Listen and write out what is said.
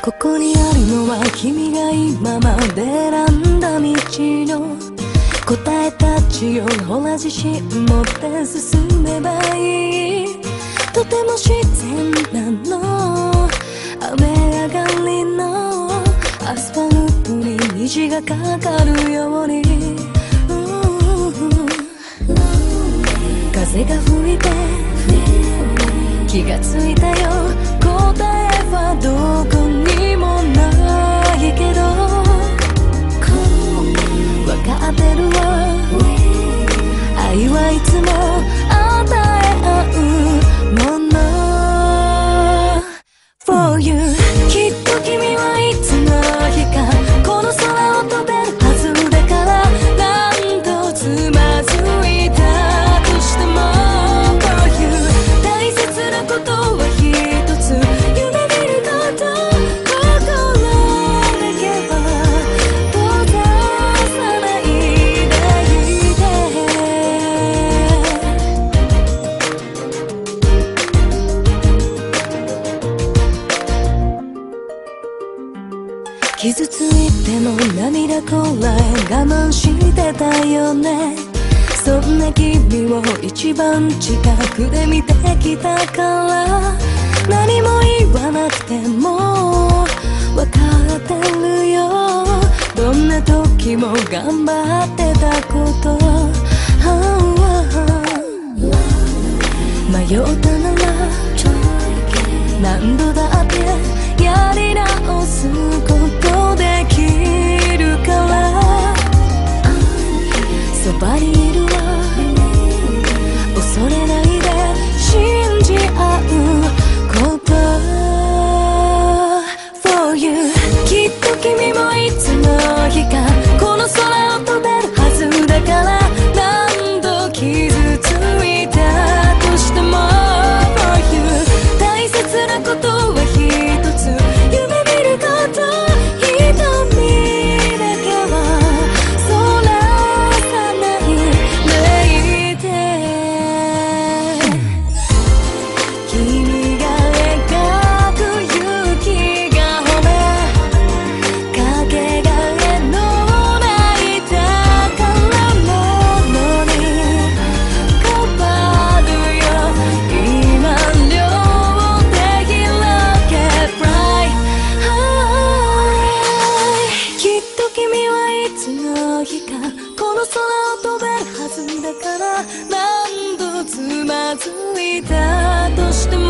ここにあるのは君が今まで選んだ道の答えたちをほら自信持って進めばいい。とても自然なの、雨上がりのアスファルトに虹がかかるように、風が吹いて気がついたよ、答えはどこにもないけど分かってるわ、愛はいつも与え合うもの For you きっと君はいつの日かこの空を飛べるはずだから、何度つまずいたとしても For you 大切なことは一つ、夢見ること心だけは閉ざさないでいて。傷ついても涙こらえ我慢してたよね。そんな君を一番近くで見てきたから、何も言わなくても分かってるよ、どんな時も頑張ってたこと、迷ったなら何度だってやり直すことできるから、そばにいるわ、恐れないで信じ合うこと For you きっと君もいつの日かこの空を飛べるはずだから、何度傷ついたとしても For you 大切なことは一つ、夢見ること瞳だけはそらさないでいて。君が描く雪が褒めかけがえのない宝物に変わるよ、今両手広げ Fly High きっと君はいつの日かこの空を飛べるはずだから、何度つまずいたとしても